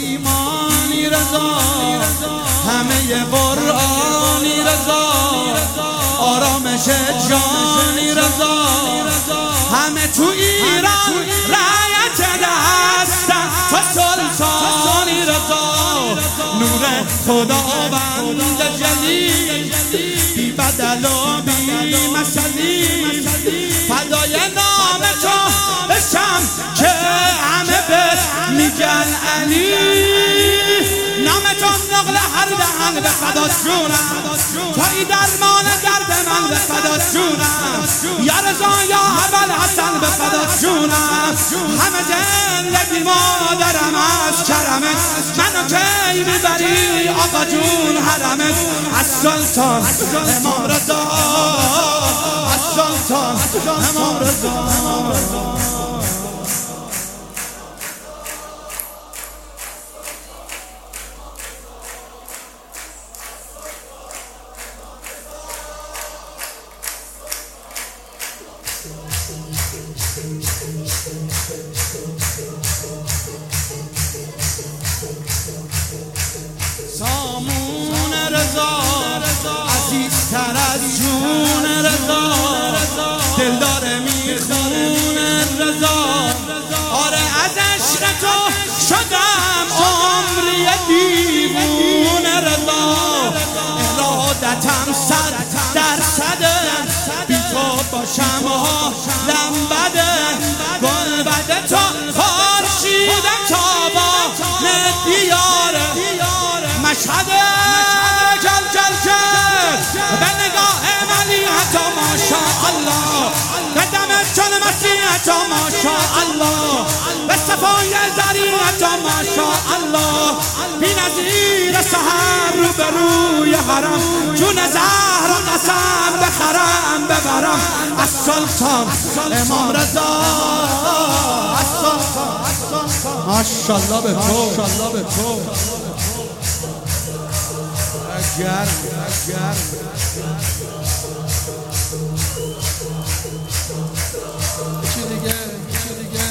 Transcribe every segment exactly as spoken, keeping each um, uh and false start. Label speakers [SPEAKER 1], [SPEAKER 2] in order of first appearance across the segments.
[SPEAKER 1] ایمانی رضا، همه قرآنی رضا، آرامش جانی رضا، همه تو ایران رعیت هستن تو سلطانی رضا، نور خداوند جلیل بی بدل و بی مثلی، فدای نام تو بشم که همه بهت میگن علی، نام تو نقل هر دهن به فدات جونم، توی درمان درد من به فدات جونم، یا رضا یا اول حسن به فدات جونم، همه زندگی مادرم از کرمت، منو کی میبری آقا جون حرمت، از سلطان امام رضا، از سلطان امام رضا. سامون رضا عزیزتر از جون رضا، دلدار میخونه رضا، آره از عشق تو شدم عمری دیوونه رضا، ارادتم صد درصده بی تو باشم ها لنبده، گل بده تا خورشید تابان دیاره مشهد جل جل جل، به نگاه ولی حتی ماشاءالله، به دمت چون مسیح حتی ماشاءالله، به صفای زری حتی ماشاءالله، بی نظیر سحر رو به روی حرم، جون زهر و قسم بخرم ببرم، از سلطان امام رضا، از سلطان ماشاءالله به تو، ماشاءالله به تو. گرم گرم چی دیگه چی دیگه،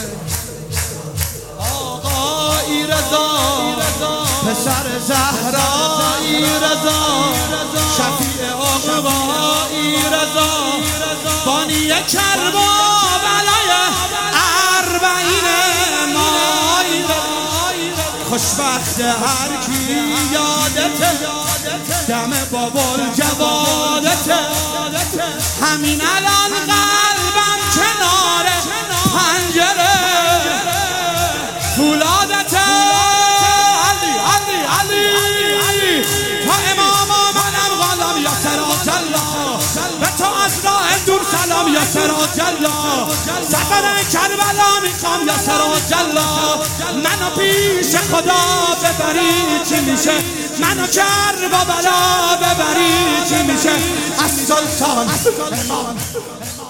[SPEAKER 1] آقای رضا پسر زهرایی رضا، شفیع آقای رضا، بانی کربا بلای اربعین مای، خوشبخت هر کی یادته دم بابل جوادته، همین الان قلبم کنار پنجره فولادته، علی علی علی تا امام منم غلام یا سراج الله، به تو از راه دور سلام یا سراج الله، سفر کربلا میخوام یا سراج الله، منو پیش خدا ببری چی میشه، منو کربلا ببری چی میشه، از سلطان امام